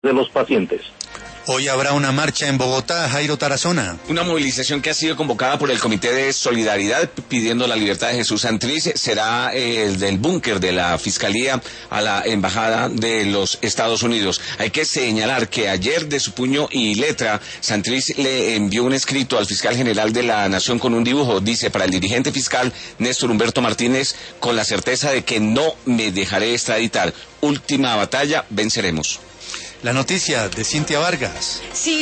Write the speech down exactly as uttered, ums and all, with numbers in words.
de los pacientes. Hoy habrá una marcha en Bogotá, Jairo Tarazona. Una movilización que ha sido convocada por el Comité de Solidaridad pidiendo la libertad de Jesús Santriz. Será el eh, del búnker de la Fiscalía a la Embajada de los Estados Unidos. Hay que señalar que ayer de su puño y letra Santriz le envió un escrito al fiscal general de la Nación con un dibujo. Dice: para el dirigente fiscal Néstor Humberto Martínez, con la certeza de que no me dejaré extraditar. Última batalla, venceremos. La noticia de Cintia Vargas. Sí.